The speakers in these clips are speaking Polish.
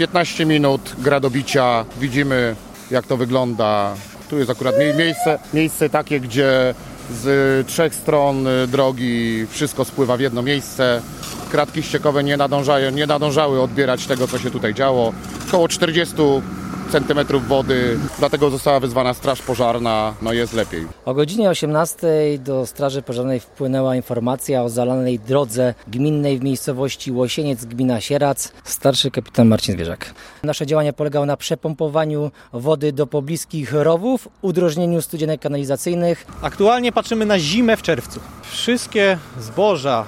15 minut gradobicia, widzimy jak to wygląda. Tu jest akurat miejsce takie, gdzie z 3 stron drogi wszystko spływa w jedno miejsce. Kratki ściekowe nie nadążały odbierać tego, co się tutaj działo. Około 40 centymetrów wody, dlatego została wezwana straż pożarna, jest lepiej. O godzinie 18 do Straży Pożarnej wpłynęła informacja o zalanej drodze gminnej w miejscowości Łosieniec, gmina Sierac. Starszy kapitan Marcin Zwierzak. Nasze działania polegały na przepompowaniu wody do pobliskich rowów, udrożnieniu studzienek kanalizacyjnych. Aktualnie patrzymy na zimę w czerwcu. Wszystkie zboża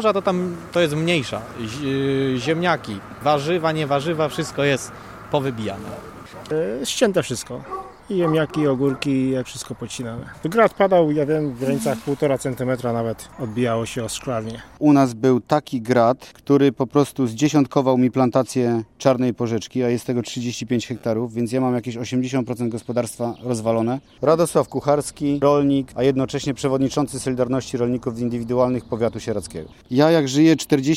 to jest mniejsza. Ziemniaki, warzywa, niewarzywa, wszystko jest powybijane. Ścięte wszystko. I ziemniaki, i ogórki, jak wszystko podcinane. Grad padał, ja wiem, w granicach 1,5 centymetra nawet odbijało się o szklarnię. U nas był taki grad, który po prostu zdziesiątkował mi plantację czarnej porzeczki, a jest tego 35 hektarów, więc ja mam jakieś 80% gospodarstwa rozwalone. Radosław Kucharski, rolnik, a jednocześnie przewodniczący Solidarności Rolników Indywidualnych Powiatu Sieradzkiego. Ja jak żyję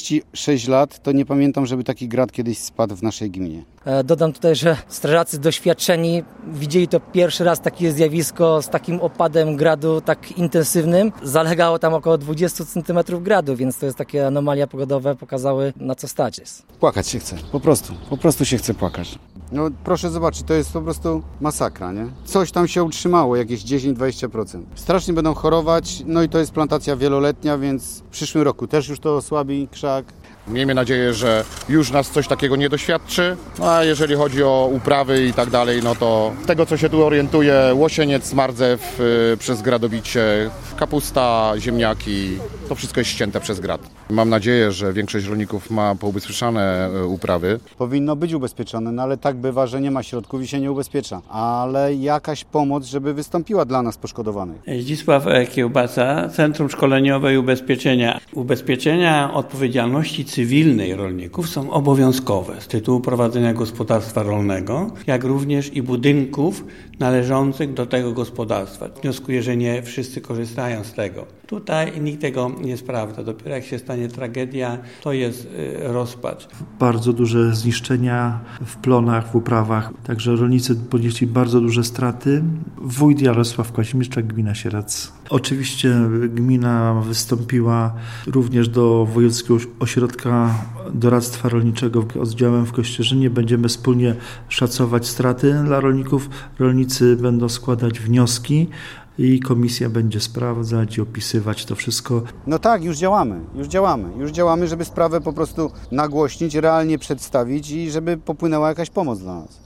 46 lat, to nie pamiętam, żeby taki grad kiedyś spadł w naszej gminie. Dodam tutaj, że strażacy doświadczeni widzieli to pierwszy raz takie zjawisko z takim opadem gradu tak intensywnym. Zalegało tam około 20 cm gradu, więc to jest takie anomalia pogodowe, pokazały na co stać jest. Płakać się chce, po prostu się chce płakać. Proszę zobaczyć, to jest po prostu masakra, nie? Coś tam się utrzymało, jakieś 10-20%. Strasznie będą chorować, i to jest plantacja wieloletnia, więc w przyszłym roku też już to osłabi krzak. Miejmy nadzieję, że już nas coś takiego nie doświadczy, a jeżeli chodzi o uprawy i tak dalej, to tego, co się tu orientuje, łosieniec, mardzew przez gradobicie, kapusta, ziemniaki, to wszystko jest ścięte przez grad. Mam nadzieję, że większość rolników ma poubezpieczane uprawy. Powinno być ubezpieczone, ale tak bywa, że nie ma środków i się nie ubezpiecza. Ale jakaś pomoc, żeby wystąpiła dla nas poszkodowanych. Zdzisław Kiełbasa, Centrum Szkoleniowe i Ubezpieczenia. Ubezpieczenia odpowiedzialności cywilnej rolników są obowiązkowe z tytułu prowadzenia gospodarstwa rolnego, jak również i budynków należących do tego gospodarstwa. Wnioskuję, że nie wszyscy korzystają z tego. Tutaj nikt tego nie sprawdza. Dopiero jak się stanie tragedia, to jest rozpacz. Bardzo duże zniszczenia w plonach, w uprawach. Także rolnicy ponieśli bardzo duże straty. Wójt Jarosław Kazimierczak, gmina Sierac. Oczywiście gmina wystąpiła również do Wojewódzkiego Ośrodka Doradztwa Rolniczego z oddziałem w Kościerzynie. Będziemy wspólnie szacować straty dla rolników. Rolnicy będą składać wnioski i komisja będzie sprawdzać i opisywać to wszystko. Tak, już działamy, żeby sprawę po prostu nagłośnić, realnie przedstawić i żeby popłynęła jakaś pomoc dla nas.